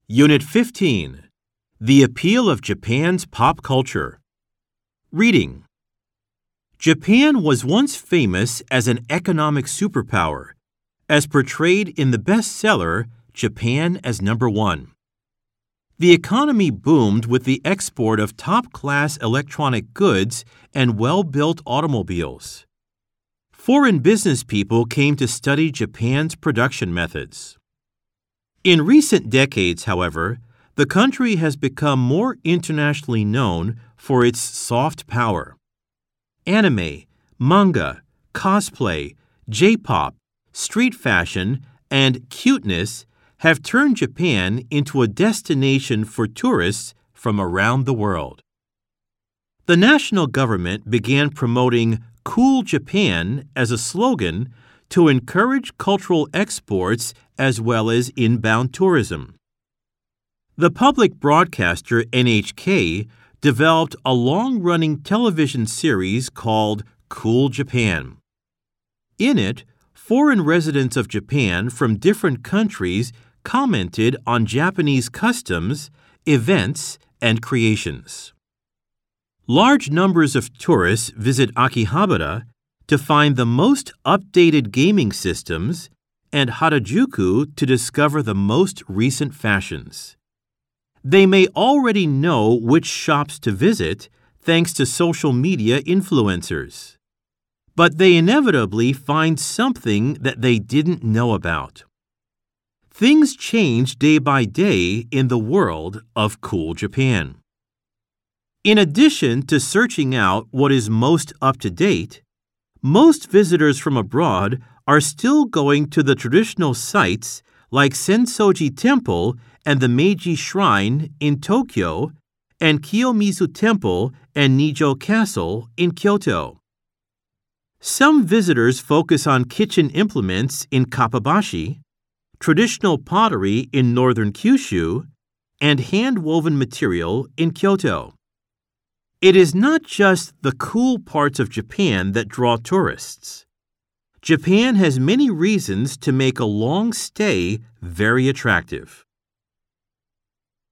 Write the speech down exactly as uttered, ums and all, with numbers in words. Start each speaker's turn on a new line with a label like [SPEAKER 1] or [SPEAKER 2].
[SPEAKER 1] Unit fifteen. The Appeal of Japan's Pop Culture. Reading. Japan was once famous as an economic superpower, as portrayed in the bestseller Japan as Number One. The economy boomed with the export of top-class electronic goods and well-built automobiles. Foreign business people came to study Japan's production methods. In recent decades, however, the country has become more internationally known for its soft power. Anime, manga, cosplay, J-pop, street fashion, and cuteness have turned Japan into a destination for tourists from around the world. The national government began promoting Cool Japan as a slogan to encourage cultural exports as well as inbound tourism. The public broadcaster N H K developed a long-running television series called Cool Japan. In it, foreign residents of Japan from different countries commented on Japanese customs, events, and creations. Large numbers of tourists visit Akihabara to find the most updated gaming systems and Harajuku to discover the most recent fashions. They may already know which shops to visit thanks to social media influencers. But they inevitably find something that they didn't know about. Things change day by day in the world of Cool Japan. In addition to searching out what is most up-to-date, most visitors from abroad are still going to the traditional sites like Sensoji Temple and the Meiji Shrine in Tokyo and Kiyomizu Temple and Nijo Castle in Kyoto. Some visitors focus on kitchen implements in Kappabashi, traditional pottery in northern Kyushu, and hand-woven material in Kyoto. It is not just the cool parts of Japan that draw tourists. Japan has many reasons to make a long stay very attractive.